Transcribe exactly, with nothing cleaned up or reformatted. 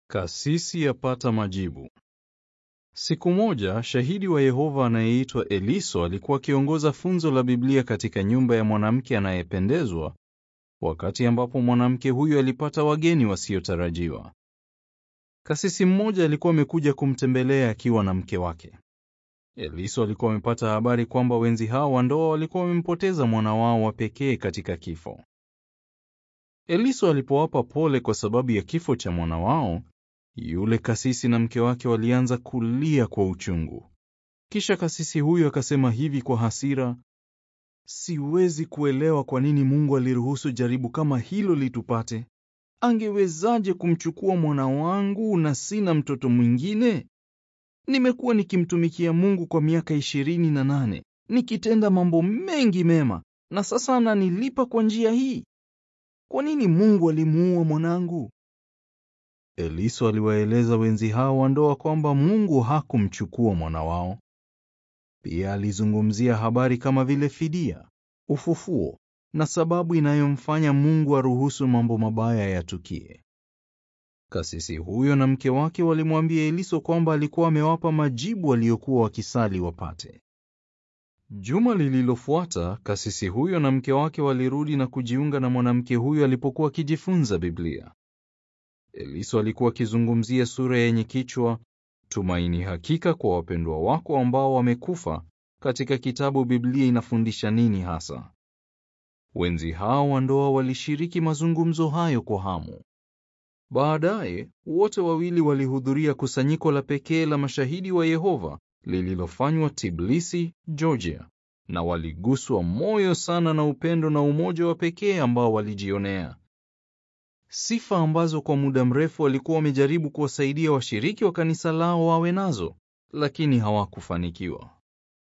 Kasisi apata majibu. Siku moja, shahidi wa Yehova anayeitwa Eliso alikuwa akiongoza funzo la Biblia katika nyumba ya mwanamke anayependezwa, wakati ambapo mwanamke huyo alipata wageni wasiotarajiwa. Kasisi mmoja alikuwa amekuja kumtembelea akiwa na mke wake. Eliso alikuwa amepata habari kwamba wenzi hao wa ndoa walikuwa wamempoteza mwana wao wa pekee katika kifo. Eliso alipowapa pole kwa sababu ya kifo cha mwana wao, yule kasisi na mke wake walianza kulia kwa uchungu. Kisha kasisi huyo akasema hivi kwa hasira, "Siwezi kuelewa kwa nini Mungu aliruhusu jaribu kama hilo litupate. Angewezaje kumchukua mwana wangu na sina mtoto mwingine? Nimekuwa nikimtumikia Mungu kwa miaka ishirini na nane, nikitenda mambo mengi mema, na sasa ananilipa kwa njia hii. Kwa nini Mungu alimuua mwanangu?" Eliso aliwaeleza wenzi hao wa ndoa kwamba Mungu hakumchukua mwana wao. Pia alizungumzia habari kama vile fidia, ufufuo, na sababu inayomfanya Mungu aruhusu mambo mabaya yatukie. Kasisi huyo na mke wake walimwambia Eliso kwamba alikuwa amewapa majibu aliyokuwa wakisali wapate. Juma lililofuata, kasisi huyo na mke wake walirudi na kujiunga na mwanamke huyo alipokuwa akijifunza Biblia. Eliso alikuwa akizungumzia sura yenye kichwa, "Tumaini hakika kwa wapendwa wako ambao wamekufa." Katika kitabu Biblia inafundisha nini hasa? Wenzi hao wa ndoa walishiriki mazungumzo hayo kwa hamu. Baadaye, wote wawili walihudhuria kusanyiko la pekee la mashahidi wa Yehova lililofanywa Tbilisi, Georgia, na waliguswa moyo sana na upendo na umoja wa pekee ambao walijionea. Sifa ambazo kwa muda mrefu walikuwa wamejaribu kuwasaidia washiriki wa kanisa lao wawe nazo, lakini hawakufanikiwa.